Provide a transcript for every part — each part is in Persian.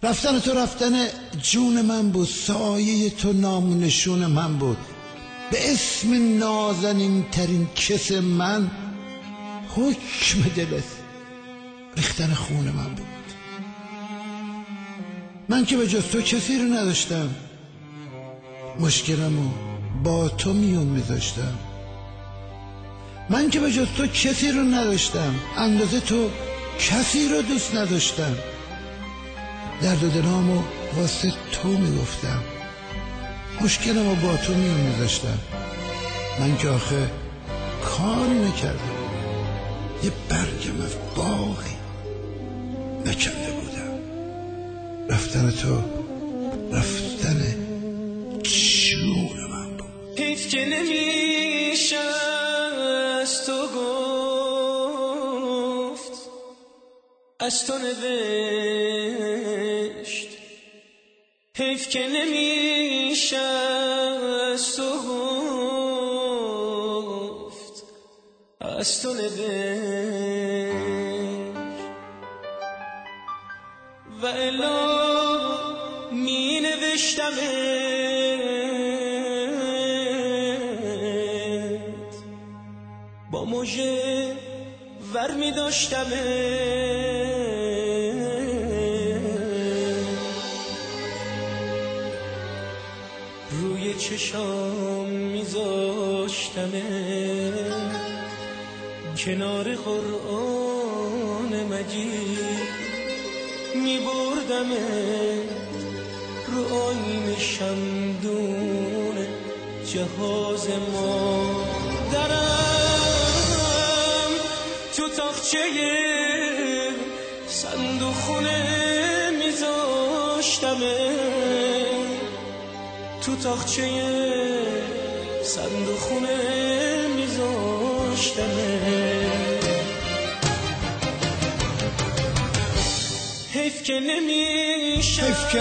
رفتن تو رفتن جون من بود، سایه تو نامونشون من بود، به اسم نازنین ترین کس من حکم دلت ریختن خون من بود. من که به جز تو کسی رو نداشتم، مشکلمو با تو میون میذاشتم. من که به جز تو کسی رو نداشتم، اندازه تو کسی رو دوست نداشتم. درد و دلامو واسه تو میگفتم، مشکلمو با تو میون میذاشتم. من که آخه کاری نکردم، یه برگم از باغی نکنده بودم. رفتن تو رفتن جون من بود. حیف که نمیشه از تو گفت، از تو نوشت. حیف که نمیشه از تو گفت، از تو نوشت. و الا می نوشتمت با موجه ور می داشتمت، روی چشام می زاشتمت، کنار قرآن مجید می بردمت، رو آیین شمدون جهاز مادرم، تو تاقچه صندوق خونه میذاشتمت، تو تاقچه صندوق خونه میذاشتمت. حیف که نمیشه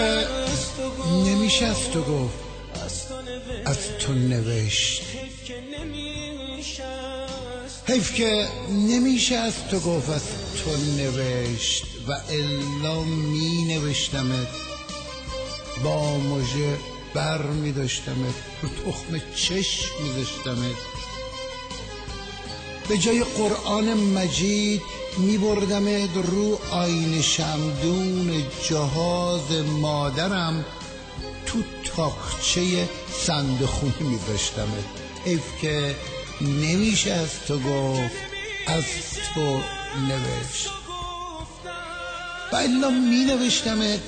از تو گفت، از تو نوشت. حیف که نمیشه از تو گفت، از تو نوشت. و الا می نوشتمت، با مژه بر می داشتمت، رو تخم چشم می داشتمت، به جای قرآن مجید می بردمت، رو آیین شمدون جهاز مادرم، تو تاقچه صندوقخونه می داشتمت. حیف که نمیشه از تو گفت، از تو نوشت. و الا می نوشتمت،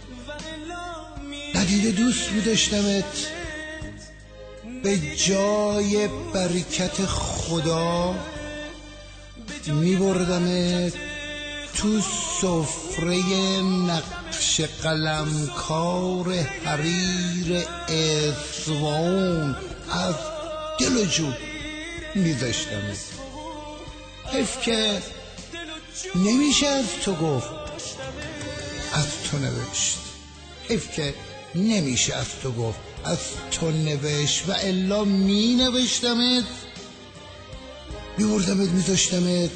ندیده دوست می داشتمت، به جای برکت خدا می بردمت تو سفره نقش قلمکار حریر اصفهان، از دل و جون می داشتمت. حیف که نمیشه از تو گفت، از تو نوشت. حیف که نمیشه از تو گفت، از تو نوشت. و الا می نوشتمت، می بردمت می داشتمت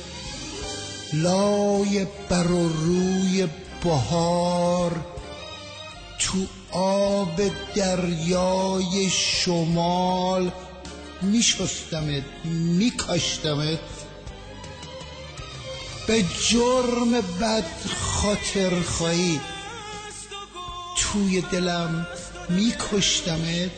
لای بر و روی بهار، تو آب دریای شمال می شستمت، می کاشتمت، به جرم بد خاطر خواهی توی دلم می کشتمت،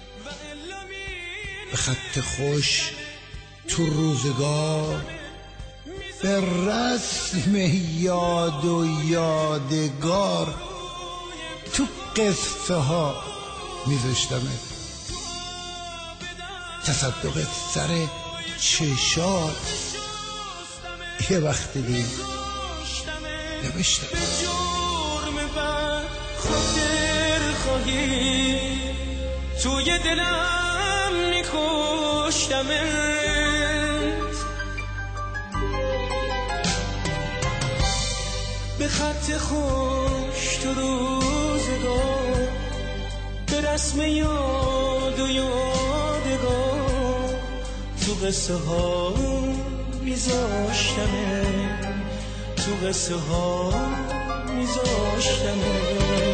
به خط خوش تو روزگار، به رسم یاد و یادگار، تو قصه ها می ذاشتمت، تصدق سر چشات یه وقت دی نوشتم. جرم بد خاطر خواهی توی دلم میکشتمت، به خط خوش تو روزگار، به رسم یاد و یادگار، تو قصه ها میذاشتمت، تو قصه ها میذاشتمت.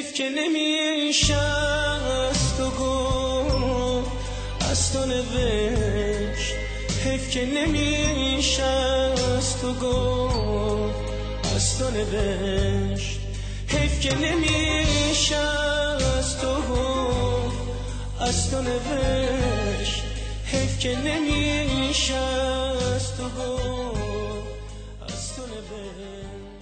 حیف که نمیشه از تو گفت از تو نوشت حیف که نمیشه از تو گفت از تو نوشت حیف که نمیشه از تو گفت از تو نوشت حیف که نمیشه از تو گفت از تو نوشت